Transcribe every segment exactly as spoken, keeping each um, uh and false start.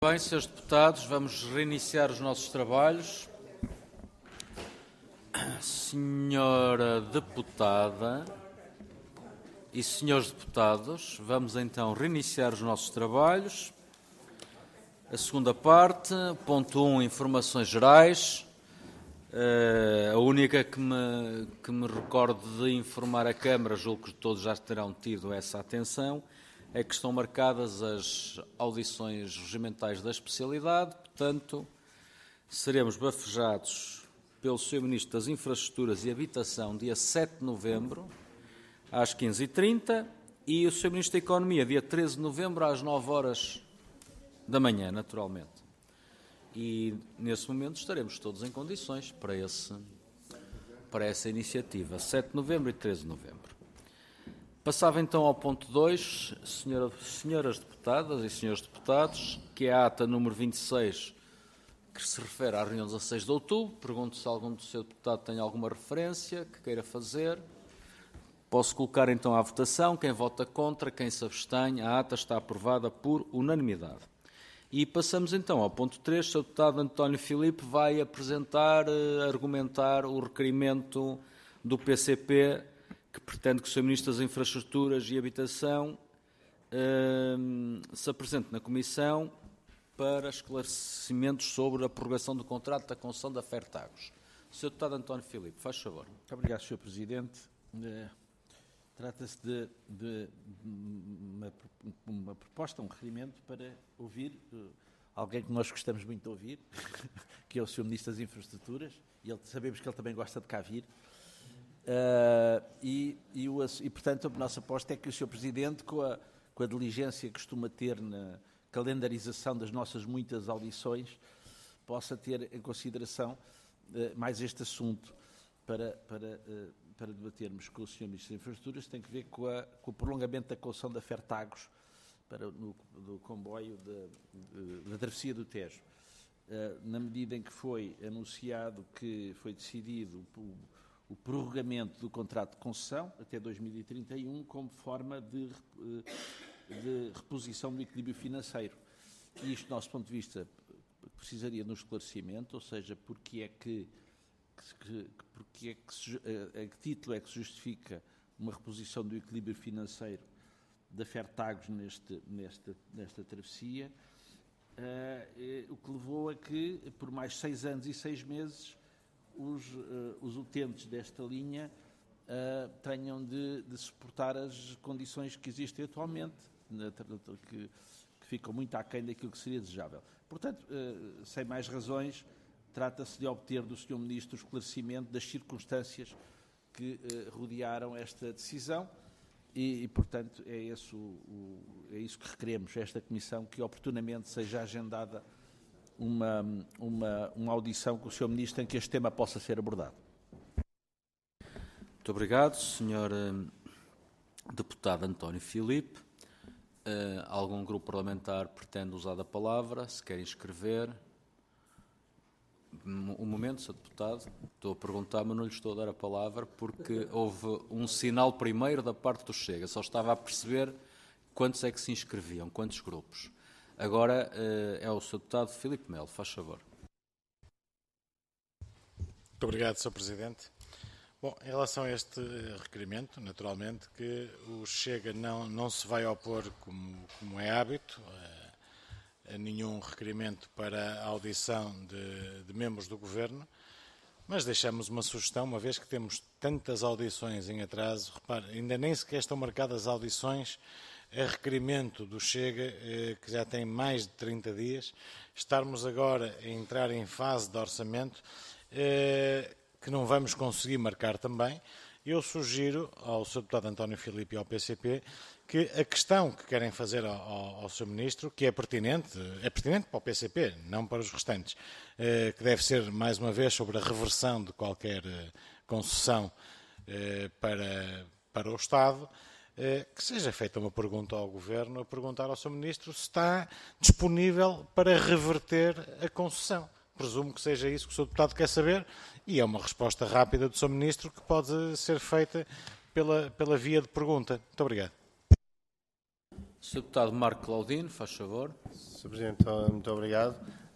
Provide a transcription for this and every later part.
Bem, senhores deputados, vamos reiniciar os nossos trabalhos. Senhora deputada e senhores deputados, vamos então reiniciar os nossos trabalhos. A segunda parte, ponto um, informações gerais. Uh, a única que me, que me recordo de informar a Câmara, julgo que todos já terão tido essa atenção, é que estão marcadas as audições regimentais da especialidade, portanto, seremos bafejados pelo senhor Ministro das Infraestruturas e Habitação, dia sete de novembro, às quinze e trinta, e o senhor Ministro da Economia, dia treze de novembro, às nove horas da manhã, naturalmente. E, nesse momento, estaremos todos em condições para, esse, para essa iniciativa, sete de novembro e treze de novembro. Passava então ao ponto dois, senhora, senhoras deputadas e senhores deputados, que é a ata número vinte e seis, que se refere à reunião de dezasseis de outubro. Pergunto se algum do seu deputado tem alguma referência que queira fazer. Posso colocar então à votação. Quem vota contra, quem se abstém, a ata está aprovada por unanimidade. E passamos então ao ponto três, o senhor deputado António Filipe vai apresentar, argumentar o requerimento do P C P, que pretende que o senhor Ministro das Infraestruturas e Habitação eh, se apresente na Comissão para esclarecimentos sobre a prorrogação do contrato da concessão da Fertagos. senhor Deputado António Filipe, faz favor. Muito obrigado, senhor Presidente. Uh, Trata-se de, de uma, uma proposta, um requerimento para ouvir uh, alguém que nós gostamos muito de ouvir, que é o senhor Ministro das Infraestruturas, e ele, sabemos que ele também gosta de cá vir. Uh, e, e, o, e, portanto, a nossa aposta é que o senhor Presidente, com a, com a diligência que costuma ter na calendarização das nossas muitas audições, possa ter em consideração uh, mais este assunto para, para, uh, para debatermos com o senhor Ministro das Infraestruturas. Tem que ver com, a, com o prolongamento da concessão da Fertagos para, no, do comboio da travessia do Tejo. Uh, na medida em que foi anunciado que foi decidido o o prorrogamento do contrato de concessão até dois mil e trinta e um como forma de, de reposição do equilíbrio financeiro. E isto, do nosso ponto de vista, precisaria de um esclarecimento, ou seja, porque é que, que, porque é que se, a, a que título é que se justifica uma reposição do equilíbrio financeiro da Fertagos neste, nesta, nesta travessia, uh, o que levou a que, por mais seis anos e seis meses, Os, uh, os utentes desta linha uh, tenham de, de suportar as condições que existem atualmente, na, que, que ficam muito aquém daquilo que seria desejável. Portanto, uh, sem mais razões, trata-se de obter do senhor Ministro o esclarecimento das circunstâncias que uh, rodearam esta decisão e, e portanto, é, esse o, o, é isso que requeremos, esta Comissão, que oportunamente seja agendada Uma, uma, uma audição com o senhor Ministro em que este tema possa ser abordado. Muito obrigado, senhor Deputado António Filipe. Uh, algum grupo parlamentar pretende usar a palavra? Se quer inscrever? Um momento, senhor Deputado. Estou a perguntar, mas não lhe estou a dar a palavra porque houve um sinal primeiro da parte do Chega. Só estava a perceber quantos é que se inscreviam, quantos grupos. Agora é o senhor Deputado Filipe Melo, faz favor. Muito obrigado, senhor Presidente. Bom, em relação a este requerimento, naturalmente que o Chega não, não se vai opor, como, como é hábito, a, a nenhum requerimento para a audição de, de membros do Governo, mas deixamos uma sugestão, uma vez que temos tantas audições em atraso. Repare, ainda nem sequer estão marcadas audições a requerimento do Chega, que já tem mais de trinta dias, estarmos agora a entrar em fase de orçamento, que não vamos conseguir marcar também. Eu sugiro ao senhor Deputado António Filipe e ao P C P que a questão que querem fazer ao, ao, ao senhor Ministro, que é pertinente, é pertinente para o P C P, não para os restantes, que deve ser, mais uma vez, sobre a reversão de qualquer concessão para, para o Estado, que seja feita uma pergunta ao Governo, a perguntar ao senhor Ministro se está disponível para reverter a concessão. Presumo que seja isso que o senhor Deputado quer saber e é uma resposta rápida do senhor Ministro que pode ser feita pela, pela via de pergunta. Muito obrigado. senhor Deputado Marco Claudino, faz favor. senhor Presidente, muito obrigado.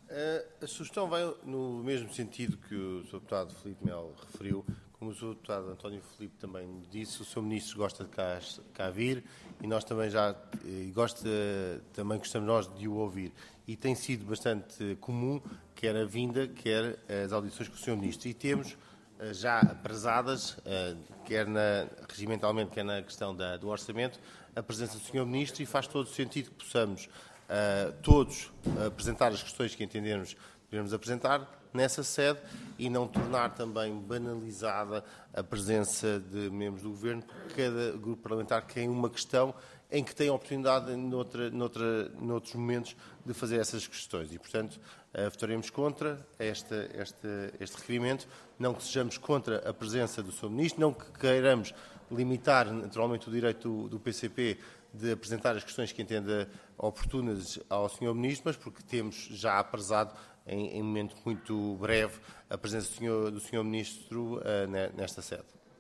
A sugestão vai no mesmo sentido que o senhor Deputado Filipe Melo referiu. Como o senhor Deputado António Filipe também disse, o senhor Ministro gosta de cá, cá vir e nós também já e gosta, também gostamos nós de o ouvir. E tem sido bastante comum, quer a vinda, quer as audições com o senhor Ministro. E temos já apresadas, quer na, regimentalmente, quer na questão da, do orçamento, a presença do senhor Ministro, e faz todo o sentido que possamos uh, todos apresentar as questões que entendermos que devemos apresentar nessa sede e não tornar também banalizada a presença de membros do Governo, porque cada grupo parlamentar tem uma questão em que tem a oportunidade, noutra, noutra, noutros momentos, de fazer essas questões. E, portanto, uh, votaremos contra esta, esta, este requerimento, não que sejamos contra a presença do senhor Ministro, não que queiramos limitar, naturalmente, o direito do, do P C P de apresentar as questões que entenda oportunas ao senhor Ministro, mas porque temos já apresado, em, em momento muito breve, a presença do senhor, do senhor Ministro uh, nesta sede.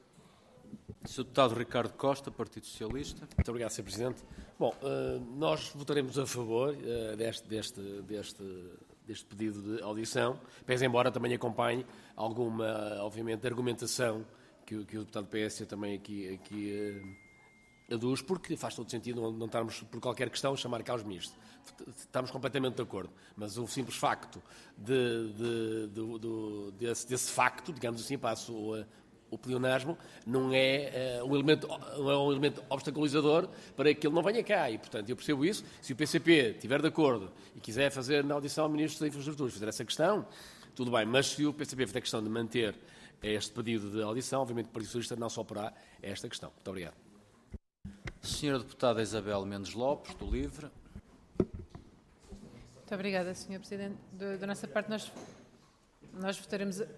senhor Deputado Ricardo Costa, Partido Socialista. Muito obrigado, senhor Presidente. Bom, uh, nós votaremos a favor uh, deste, deste, deste, deste pedido de audição, pese embora também acompanhe alguma, obviamente, argumentação que, que o deputado P S também aqui, aqui uh, aduz, porque faz todo sentido não, não estarmos, por qualquer questão, a chamar cá os ministros. Estamos completamente de acordo, mas o simples facto de, de, de, de, desse, desse facto, digamos assim, passo o, o pleonasmo, não é, uh, um elemento, não é um elemento obstaculizador para que ele não venha cá. E, portanto, eu percebo isso. Se o P C P estiver de acordo e quiser fazer na audição ao Ministro da Infraestruturas, fazer essa questão, tudo bem. Mas se o P C P fizer a questão de manter este pedido de audição, obviamente o Partido Socialista não se oporá a esta questão. Muito obrigado. senhora Deputada Isabel Mendes Lopes, do LIVRE. Muito obrigada, senhor Presidente. Da, da nossa parte, nós, nós votaremos... A...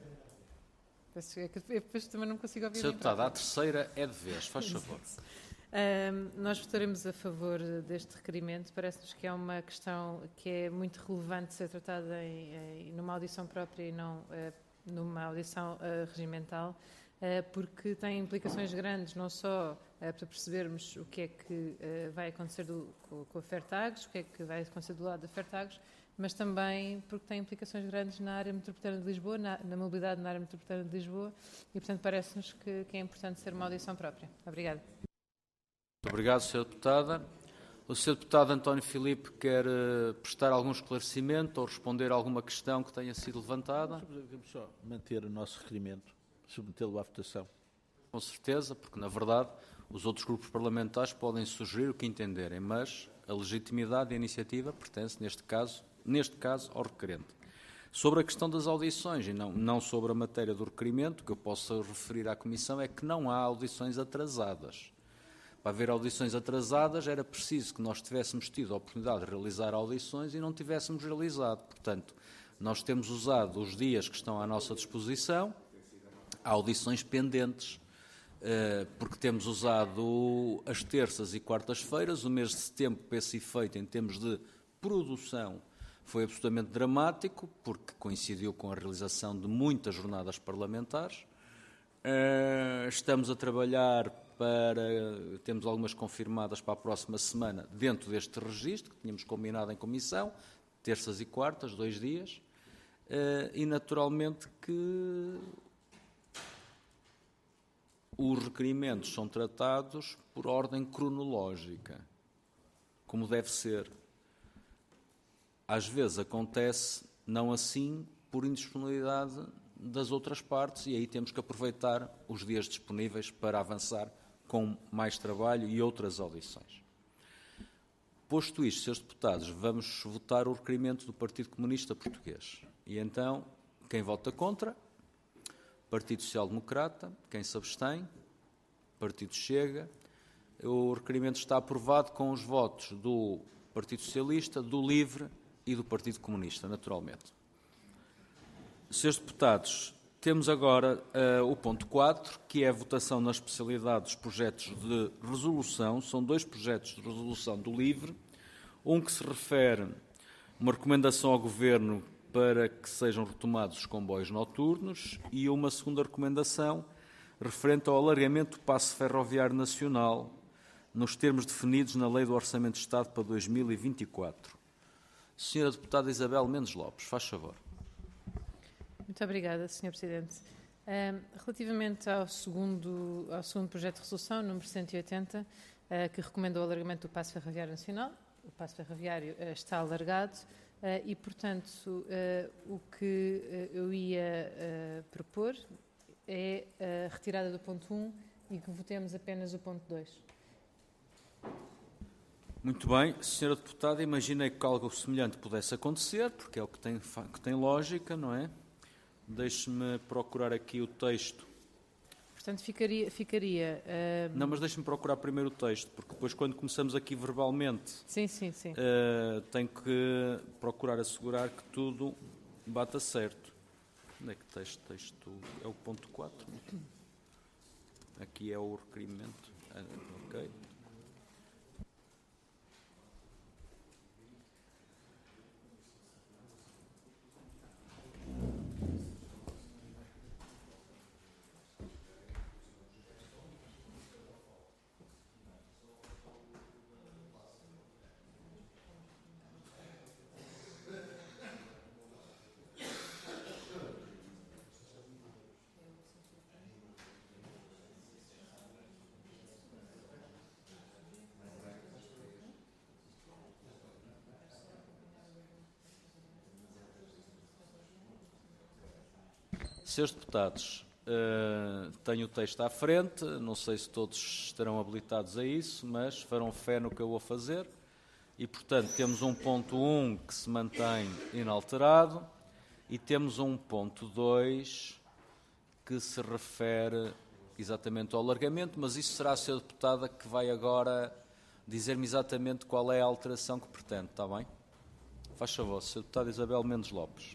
Eu depois também não consigo ouvir. senhora Deputada, a terceira é de vez, faz favor. Um, nós votaremos a favor deste requerimento. Parece-nos que é uma questão que é muito relevante ser tratada em, em, numa audição própria e não uh, numa audição uh, regimental, uh, porque tem implicações grandes, não só uh, para percebermos o que é que uh, vai acontecer do, com, com a Fertagos, o que é que vai acontecer do lado da Fertagos, mas também porque tem implicações grandes na área metropolitana de Lisboa, na, na mobilidade na área metropolitana de Lisboa, e, portanto, parece-nos que, que é importante ser uma audição própria. Obrigada. Muito obrigado, senhora Deputada. O senhor Deputado António Filipe quer uh, prestar algum esclarecimento ou responder a alguma questão que tenha sido levantada? Vamos só manter o nosso requerimento, submetê-lo à votação. Com certeza, porque, na verdade, os outros grupos parlamentares podem sugerir o que entenderem, mas a legitimidade e a iniciativa pertence, neste caso, neste caso, ao requerente. Sobre a questão das audições, e não, não sobre a matéria do requerimento, o que eu posso referir à Comissão é que não há audições atrasadas. Para haver audições atrasadas, era preciso que nós tivéssemos tido a oportunidade de realizar audições e não tivéssemos realizado. Portanto, nós temos usado os dias que estão à nossa disposição, há audições pendentes, porque temos usado as terças e quartas-feiras. O mês de setembro, para esse efeito, em termos de produção, foi absolutamente dramático, porque coincidiu com a realização de muitas jornadas parlamentares. Estamos a trabalhar para, temos algumas confirmadas para a próxima semana, dentro deste registro, que tínhamos combinado em comissão, terças e quartas, dois dias, e naturalmente que os requerimentos são tratados por ordem cronológica, como deve ser. Às vezes acontece, não assim, por indisponibilidade das outras partes, e aí temos que aproveitar os dias disponíveis para avançar com mais trabalho e outras audições. Posto isto, senhores deputados, vamos votar o requerimento do Partido Comunista Português. E então, quem vota contra? Partido Social Democrata. Quem se abstém? Partido Chega. O requerimento está aprovado com os votos do Partido Socialista, do LIVRE e do Partido Comunista, naturalmente. Senhores deputados, temos agora uh, o ponto quatro, que é a votação na especialidade dos projetos de resolução. São dois projetos de resolução do LIVRE, um que se refere a uma recomendação ao Governo para que sejam retomados os comboios noturnos e uma segunda recomendação referente ao alargamento do passe ferroviário nacional nos termos definidos na Lei do Orçamento de Estado para dois mil e vinte e quatro. Senhora Deputada Isabel Mendes Lopes, faz favor. Muito obrigada, senhor Presidente. Um, relativamente ao segundo, ao segundo projeto de resolução, número cento e oitenta, uh, que recomenda o alargamento do passo ferroviário nacional, o passo ferroviário uh, está alargado uh, e, portanto, uh, o que uh, eu ia uh, propor é a retirada do ponto um e que votemos apenas o ponto dois. Muito bem, senhora Deputada, imaginei que algo semelhante pudesse acontecer, porque é o que tem, que tem lógica, não é? Deixe-me procurar aqui o texto. Portanto, ficaria... ficaria uh... Não, mas deixe-me procurar primeiro o texto, porque depois, quando começamos aqui verbalmente, sim, sim, sim. Uh, tenho que procurar assegurar que tudo bata certo. Onde é que texto? texto é o ponto quatro. Aqui é o requerimento. Uh, ok. Senhores deputados, uh, tenho o texto à frente, não sei se todos estarão habilitados a isso, mas farão fé no que eu vou fazer. E, portanto, temos um ponto um que se mantém inalterado e temos um ponto dois que se refere exatamente ao alargamento, mas isso será a senhora deputada que vai agora dizer-me exatamente qual é a alteração que pretende, está bem? Faz favor, senhora deputada Isabel Mendes Lopes.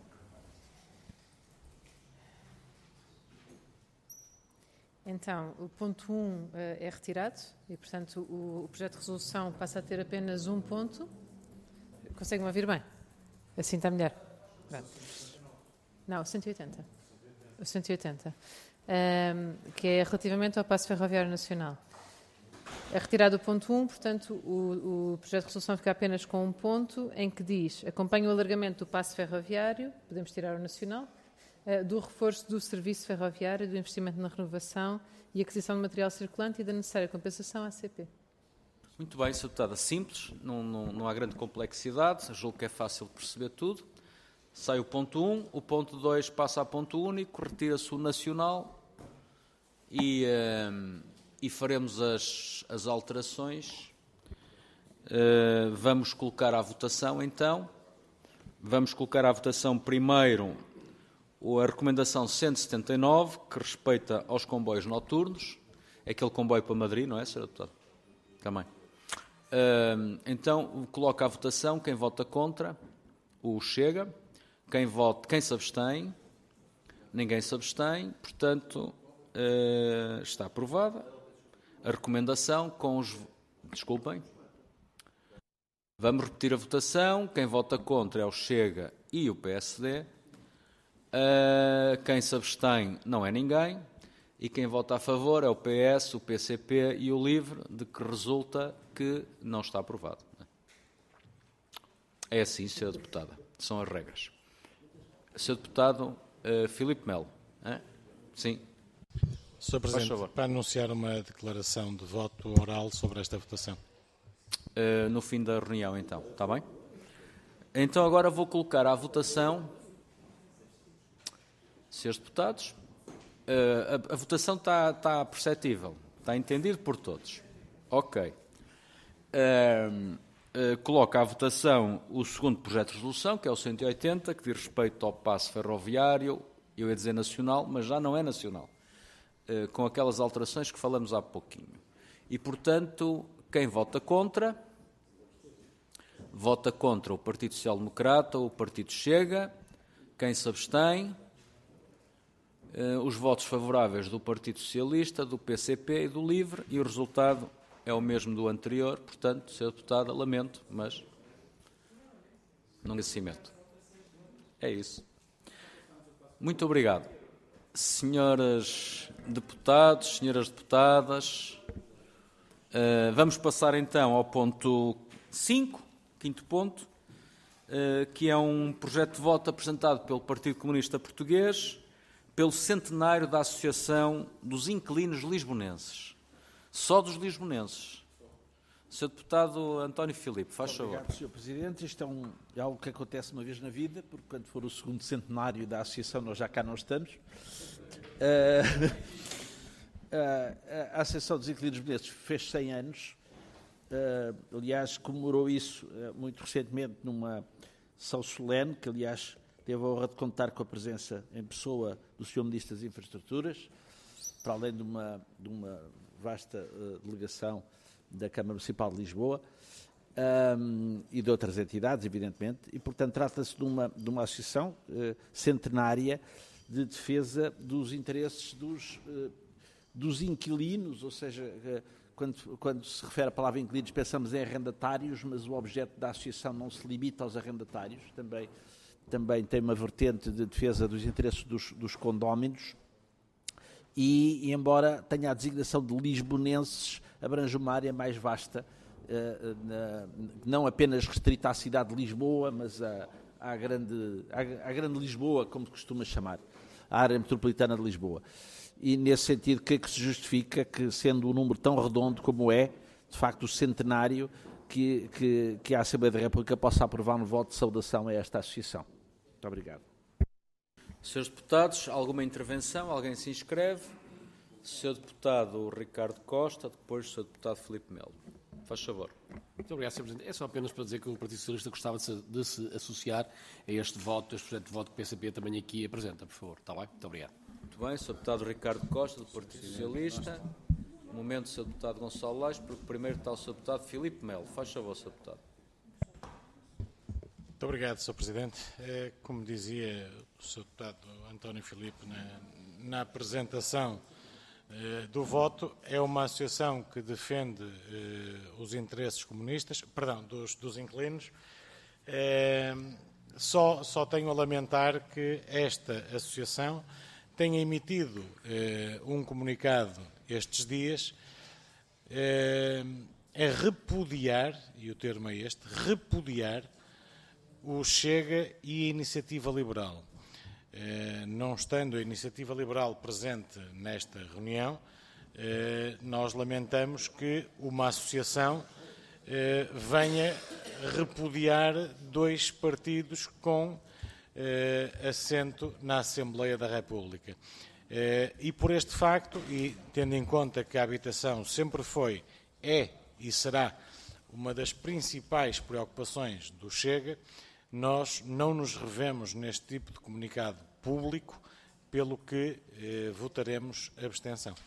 Então, o ponto um uh, é retirado e, portanto, o, o projeto de resolução passa a ter apenas um ponto. Conseguem-me ouvir bem? Assim está melhor? Pronto. Não, o cento e oitenta. O cento e oitenta. Um, que é relativamente ao passo ferroviário nacional. É retirado o ponto um, portanto, o, o projeto de resolução fica apenas com um ponto em que diz: acompanha o alargamento do passo ferroviário, podemos tirar o nacional, do reforço do serviço ferroviário, do investimento na renovação e aquisição de material circulante e da necessária compensação à A C P. Muito bem, senhora Deputada, simples, não, não, não há grande complexidade, julgo que é fácil de perceber tudo. Sai o ponto um, o ponto dois passa a ponto único, retira-se o nacional e, uh, e faremos as, as alterações. Uh, vamos colocar à votação, então. Vamos colocar à votação primeiro a recomendação cento e setenta e nove, que respeita aos comboios noturnos. É aquele comboio para Madrid, não é, senhora Deputada? Também. Uh, então, coloca à votação quem vota contra, o Chega. Quem, vota, quem se abstém, ninguém se abstém. Portanto, uh, está aprovada a recomendação com os... Desculpem. Vamos repetir a votação. Quem vota contra é o Chega e o P S D. Uh, quem se abstém não é ninguém, e quem vota a favor é o P S, o P C P e o LIVRE, de que resulta que não está aprovado. É assim, senhora Deputada, são as regras. senhor Deputado uh, Filipe Melo. Hein? Sim. senhor Presidente, para anunciar uma declaração de voto oral sobre esta votação. Uh, no fim da reunião, então, está bem? Então agora vou colocar à votação... Senhores deputados, a, a votação está, está perceptível, está entendido por todos. Ok. Uh, uh, coloco à votação o segundo projeto de resolução, que é o cento e oitenta, que diz respeito ao passo ferroviário, eu ia dizer nacional, mas já não é nacional, uh, com aquelas alterações que falamos há pouquinho. E, portanto, quem vota contra, vota contra o Partido Social Democrata, o Partido Chega. Quem se abstém... Uh, os votos favoráveis do Partido Socialista, do P C P e do LIVRE, e o resultado é o mesmo do anterior. Portanto, senhora Deputada, lamento, mas não agradecimento. É isso. Muito obrigado. Senhoras deputados, senhoras deputadas, Uh, vamos passar então ao ponto cinco, quinto ponto, uh, que é um projeto de voto apresentado pelo Partido Comunista Português pelo centenário da Associação dos Inquilinos Lisbonenses. Só dos lisbonenses. senhor Deputado António Filipe, faz favor. Obrigado, senhor Presidente. Isto é, um, é algo que acontece uma vez na vida, porque quando for o segundo centenário da Associação nós já cá não estamos. Uh, uh, a Associação dos Inquilinos Lisbonenses fez cem anos. Uh, aliás, comemorou isso uh, muito recentemente numa sessão solene, que aliás teve a honra de contar com a presença em pessoa do senhor Ministro das Infraestruturas, para além de uma, de uma vasta uh, delegação da Câmara Municipal de Lisboa um, e de outras entidades, evidentemente, e, portanto, trata-se de uma, de uma associação uh, centenária de defesa dos interesses dos, uh, dos inquilinos, ou seja, uh, quando, quando se refere à palavra inquilinos pensamos em arrendatários, mas o objeto da associação não se limita aos arrendatários, também, também tem uma vertente de defesa dos interesses dos, dos condóminos. E, e, embora tenha a designação de lisbonenses, abrange uma área mais vasta, uh, na, não apenas restrita à cidade de Lisboa, mas à, à, grande, à, à grande Lisboa, como costuma chamar, à área metropolitana de Lisboa. E, nesse sentido, que é que se justifica que, sendo um número tão redondo como é, de facto, o centenário, que, que, que a Assembleia da República possa aprovar um voto de saudação a esta associação. Muito obrigado. Senhores deputados, alguma intervenção? Alguém se inscreve? senhor Deputado Ricardo Costa, depois o senhor Deputado Filipe Melo. Faz favor. Muito obrigado, senhor Presidente. É só apenas para dizer que o Partido Socialista gostava de se, de se associar a este voto, a este projeto de voto que o P C P também aqui apresenta, por favor. Está bem? Muito obrigado. Muito bem, senhor Deputado Ricardo Costa, do Partido Socialista. No momento, senhor Deputado Gonçalo Lage, porque primeiro está o senhor Deputado Filipe Melo. Faz favor, senhor Deputado. Muito obrigado, senhor Presidente. É, como dizia o senhor Deputado António Filipe na, na apresentação eh, do voto, é uma associação que defende eh, os interesses comunistas, perdão, dos, dos inquilinos. Eh, só, só tenho a lamentar que esta associação tenha emitido eh, um comunicado estes dias eh, a repudiar, e o termo é este, repudiar o Chega e a Iniciativa Liberal. Eh, não estando a Iniciativa Liberal presente nesta reunião, eh, nós lamentamos que uma associação eh, venha repudiar dois partidos com eh, assento na Assembleia da República. Eh, e por este facto, e tendo em conta que a habitação sempre foi, é e será uma das principais preocupações do Chega, nós não nos revemos neste tipo de comunicado público, pelo que eh, votaremos abstenção.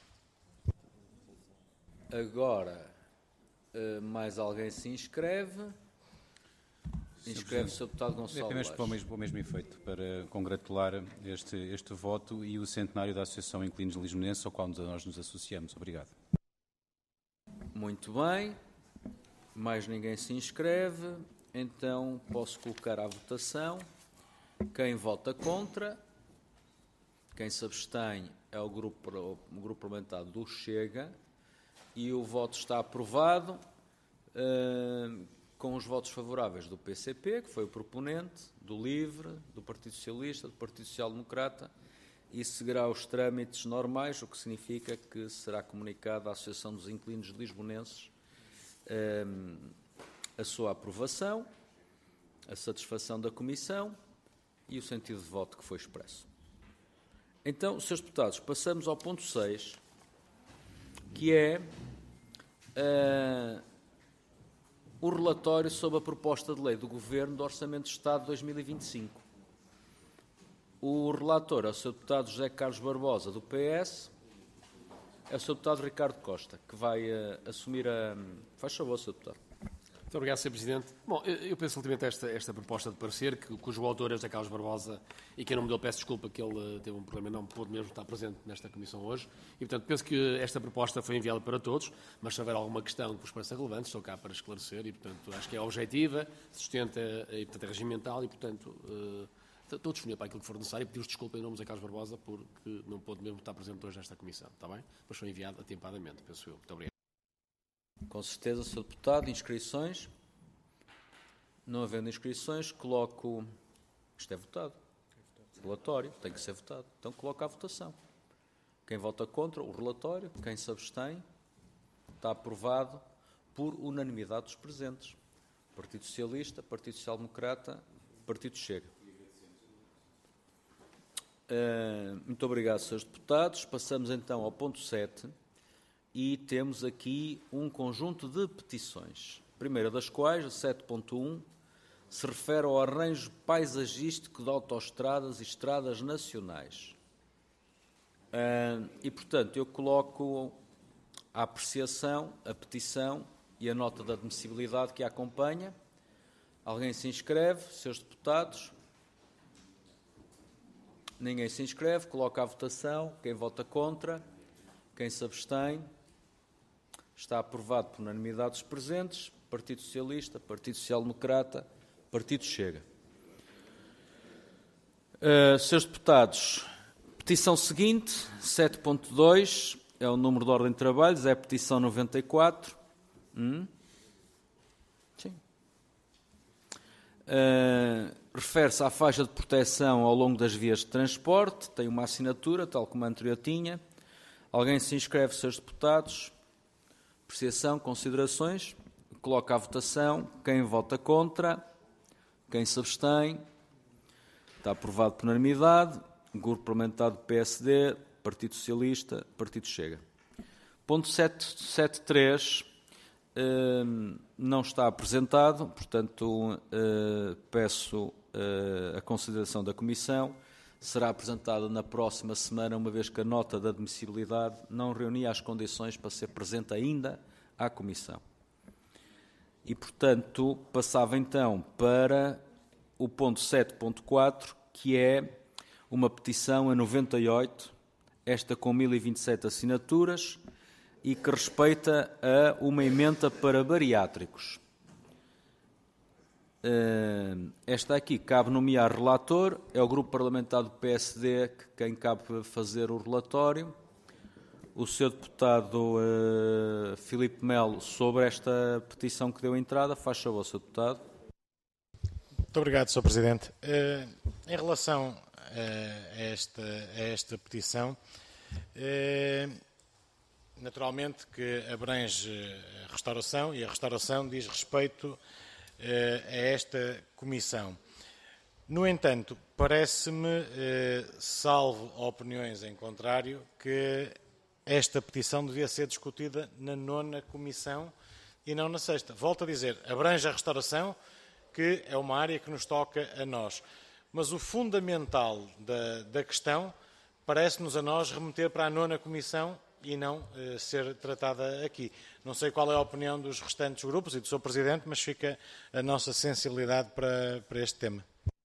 Agora, eh, mais alguém se inscreve? Inscreve-se o deputado Gonçalo Apenas Lage. para o, mesmo, para o mesmo efeito, para congratular este, este voto e o centenário da Associação Inquilinos Lisbonenses, ao qual nós nos associamos. Obrigado. Muito bem. Mais ninguém se inscreve. Então, posso colocar à votação. Quem vota contra, quem se abstém é o grupo, o grupo parlamentar do Chega, e o voto está aprovado uh, com os votos favoráveis do P C P, que foi o proponente, do LIVRE, do Partido Socialista, do Partido Social Democrata, e seguirá os trâmites normais, o que significa que será comunicado à Associação dos Inquilinos Lisbonenses um, a sua aprovação, a satisfação da Comissão e o sentido de voto que foi expresso. Então, senhores deputados, passamos ao ponto seis, que é uh, o relatório sobre a proposta de lei do Governo do Orçamento de Estado de dois mil e vinte e cinco. O relator é o senhor Deputado José Carlos Barbosa, do P S, é o senhor Deputado Ricardo Costa, que vai uh, assumir a... Faz favor, senhor Deputado. Muito obrigado, senhor Presidente. Bom, eu penso relativamente a esta, esta proposta de parecer, que, cujo autor é José Carlos Barbosa, e que em nome dele peço desculpa que ele uh, teve um problema e não pôde mesmo estar presente nesta comissão hoje. E, portanto, penso que esta proposta foi enviada para todos, mas se houver alguma questão que vos pareça relevante, estou cá para esclarecer e, portanto, acho que é objetiva, sustenta e, portanto, é regimental e, portanto, uh, estou disponível para aquilo que for necessário e pedir desculpa em nome de José Carlos Barbosa porque não pôde mesmo estar presente hoje nesta comissão, está bem? Mas foi enviado atempadamente, penso eu. Muito obrigado. Com certeza, senhor Deputado. Inscrições? Não havendo inscrições, coloco... Isto é votado. Relatório, tem que ser votado. Então coloco à votação. Quem vota contra o relatório, quem se abstém, está aprovado por unanimidade dos presentes. Partido Socialista, Partido Social Democrata, Partido Chega. Uh, muito obrigado, senhores deputados. Passamos então ao ponto sete e temos aqui um conjunto de petições. A primeira das quais, a sete ponto um, se refere ao arranjo paisagístico de autoestradas e estradas nacionais. Uh, e, portanto, eu coloco a apreciação, a petição e a nota de admissibilidade que a acompanha. Alguém se inscreve, senhores deputados? Ninguém se inscreve, coloca à votação. Quem vota contra? Quem se abstém? Está aprovado por unanimidade dos presentes. Partido Socialista, Partido Social Democrata, Partido Chega. Uh, senhores deputados, petição seguinte, sete ponto dois, é o número de ordem de trabalhos, é a petição noventa e quatro. Hum? Sim. Uh, refere-se à faixa de proteção ao longo das vias de transporte, tem uma assinatura, tal como a anterior tinha. Alguém se inscreve, senhores deputados? Apreciação, considerações? Coloca à votação. Quem vota contra? Quem se abstém? Está aprovado por unanimidade. Grupo Parlamentar do P S D, Partido Socialista, Partido Chega. Ponto sete ponto três eh, não está apresentado, portanto, eh, peço eh, a consideração da Comissão. Será apresentado na próxima semana, uma vez que a nota de admissibilidade não reunia as condições para ser presente ainda à Comissão. E, portanto, passava então para o ponto sete ponto quatro, que é uma petição a noventa e oito, esta com mil e vinte e sete assinaturas, e que respeita a uma emenda para bariátricos. Esta aqui cabe nomear relator, é o Grupo Parlamentar do P S D que quem cabe fazer o relatório. O senhor deputado uh, Filipe Melo, sobre esta petição que deu entrada, faz favor, senhor deputado. Muito obrigado, senhor Presidente. Uh, em relação uh, a, esta, a esta petição, uh, naturalmente que abrange a restauração, e a restauração diz respeito uh, a esta comissão. No entanto, parece-me, uh, salvo opiniões em contrário, que esta petição devia ser discutida na nona comissão e não na sexta. Volto a dizer, abrange a restauração, que é uma área que nos toca a nós. Mas o fundamental da, da questão parece-nos a nós remeter para a nona comissão e não eh, ser tratada aqui. Não sei qual é a opinião dos restantes grupos e do senhor Presidente, mas fica a nossa sensibilidade para, para este tema.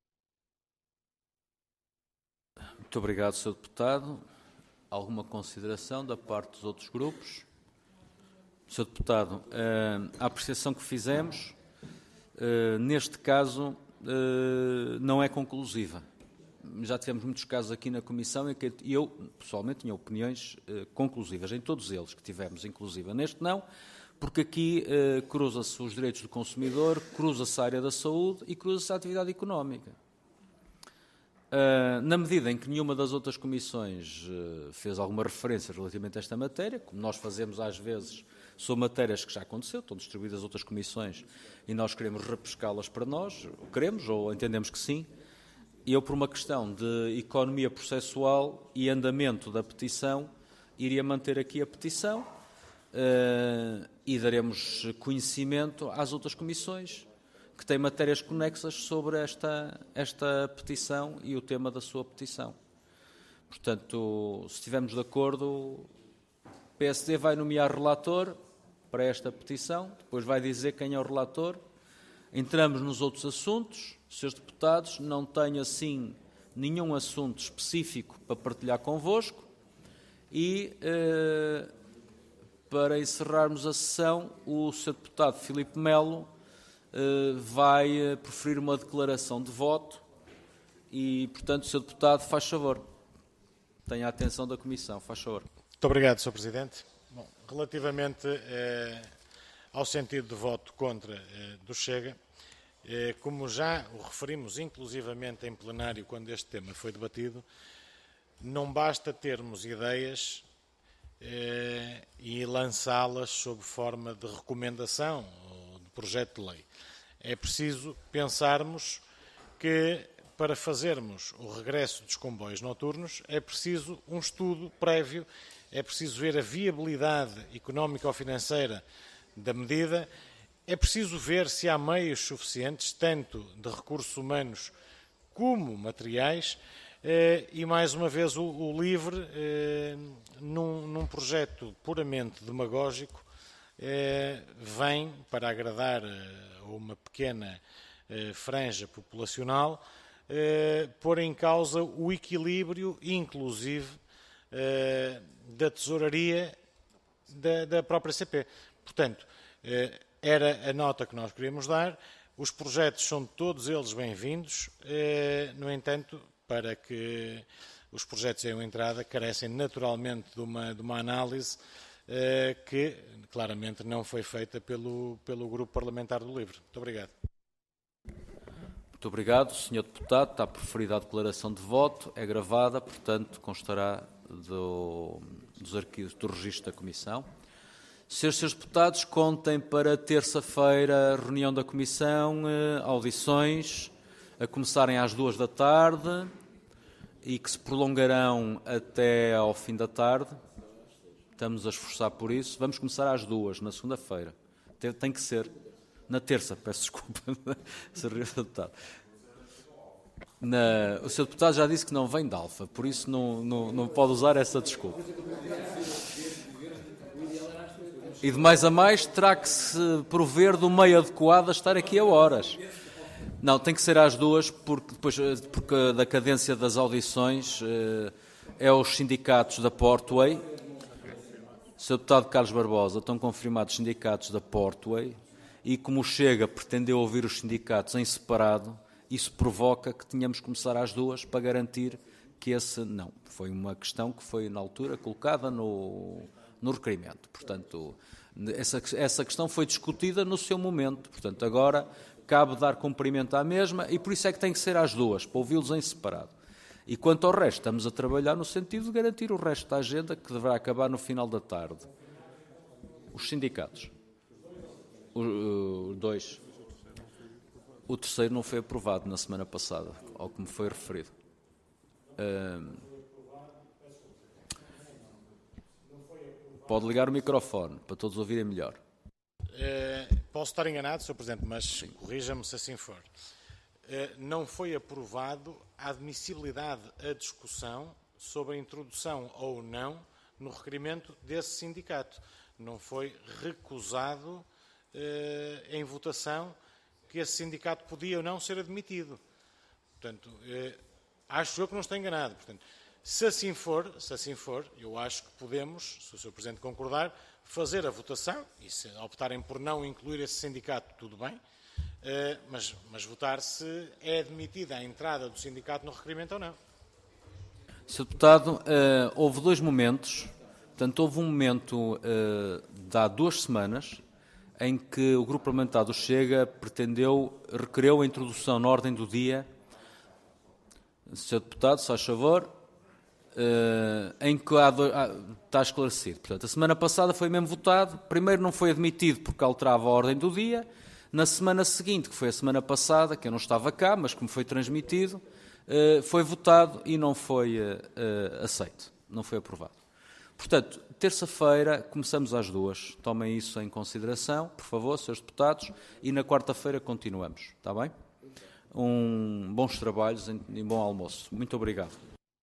Muito obrigado, senhor deputado. Alguma consideração da parte dos outros grupos? senhor Deputado, a apreciação que fizemos, neste caso, não é conclusiva. Já tivemos muitos casos aqui na Comissão em que eu, pessoalmente, tinha opiniões conclusivas, em todos eles que tivemos, inclusive. Neste não, porque aqui cruza-se os direitos do consumidor, cruza-se a área da saúde e cruza-se a atividade económica. Uh, na medida em que nenhuma das outras comissões uh, fez alguma referência relativamente a esta matéria, como nós fazemos às vezes sobre matérias que já aconteceu, estão distribuídas outras comissões e nós queremos repescá-las para nós, queremos ou entendemos que sim, e eu, por uma questão de economia processual e andamento da petição, iria manter aqui a petição uh, e daremos conhecimento às outras comissões que têm matérias conexas sobre esta, esta petição e o tema da sua petição. Portanto, se estivermos de acordo, o P S D vai nomear relator para esta petição, depois vai dizer quem é o relator. Entramos nos outros assuntos. Senhores deputados, não tenho assim nenhum assunto específico para partilhar convosco e, eh, para encerrarmos a sessão, o senhor deputado Filipe Melo vai proferir uma declaração de voto e, portanto, o senhor Deputado, faz favor. Tenha a atenção da Comissão, faz favor. Muito obrigado, senhor Presidente. Bom, relativamente eh, ao sentido de voto contra eh, do Chega. Eh, como já o referimos inclusivamente em plenário quando este tema foi debatido, não basta termos ideias eh, e lançá-las sob forma de recomendação ou de projeto de lei. É preciso pensarmos que, para fazermos o regresso dos comboios noturnos, é preciso um estudo prévio, é preciso ver a viabilidade económica ou financeira da medida, é preciso ver se há meios suficientes, tanto de recursos humanos como materiais, eh, e, mais uma vez, o, o LIVRE, eh, num, num projeto puramente demagógico, eh, vem para agradar a uma pequena eh, franja populacional, eh, pôr em causa o equilíbrio, inclusive, eh, da tesouraria da, da própria C P. Portanto, eh, era a nota que nós queríamos dar. Os projetos são todos eles bem-vindos, eh, no entanto, para que os projetos tenham entrada, carecem naturalmente de uma, de uma análise eh, que claramente não foi feita pelo, pelo Grupo Parlamentar do LIVRE. Muito obrigado. Muito obrigado, senhor Deputado. Está preferida a declaração de voto, é gravada, portanto, constará do, dos arquivos do registro da Comissão. Senhores, senhores deputados, contem para terça-feira a reunião da Comissão, eh, audições, a começarem às duas da tarde e que se prolongarão até ao fim da tarde. Estamos a esforçar por isso. Vamos começar às duas, na segunda-feira. Tem, tem que ser. Na terça, peço desculpa, senhor Deputado. Na, o senhor Deputado já disse que não vem de Alfa, por isso não, não, não pode usar essa desculpa. E de mais a mais terá que se prover do meio adequado a estar aqui a horas. Não, tem que ser às duas, porque, depois, porque da cadência das audições é os sindicatos da Portway. senhor Deputado Carlos Barbosa, estão confirmados os sindicatos da Portway e como o Chega pretendeu ouvir os sindicatos em separado, isso provoca que tenhamos que começar às duas para garantir que esse não. Foi uma questão que foi na altura colocada no... no requerimento. Portanto, essa, essa questão foi discutida no seu momento. Portanto, agora cabe dar cumprimento à mesma e por isso é que tem que ser às duas, para ouvi-los em separado. E quanto ao resto, estamos a trabalhar no sentido de garantir o resto da agenda, que deverá acabar no final da tarde. Os sindicatos. Os dois. O terceiro não foi aprovado na semana passada, ao que me foi referido. Hum, Pode ligar o microfone, para todos ouvirem melhor. Eh, posso estar enganado, senhor Presidente, mas corrija-me se assim for. Eh, não foi aprovado a admissibilidade à discussão sobre a introdução ou não no requerimento desse sindicato. Não foi recusado eh, em votação que esse sindicato podia ou não ser admitido. Portanto, eh, acho eu que não estou enganado. Portanto, Se assim for, se assim for, eu acho que podemos, se o senhor Presidente concordar, fazer a votação, e se optarem por não incluir esse sindicato, tudo bem, mas, mas votar se é admitida a entrada do sindicato no requerimento ou não. senhor Deputado, houve dois momentos, portanto, houve um momento de há duas semanas em que o Grupo Parlamentar do Chega pretendeu, requereu a introdução na ordem do dia. senhor Deputado, se faz favor. Uh, em que há, há, está esclarecido. Portanto, a semana passada foi mesmo votado, primeiro não foi admitido porque alterava a ordem do dia, na semana seguinte, que foi a semana passada, que eu não estava cá, mas como foi transmitido, uh, foi votado e não foi uh, uh, aceito, não foi aprovado. Portanto, terça-feira começamos às duas, tomem isso em consideração, por favor, senhores deputados, e na quarta-feira continuamos, está bem? Um, bons trabalhos e bom almoço. Muito obrigado.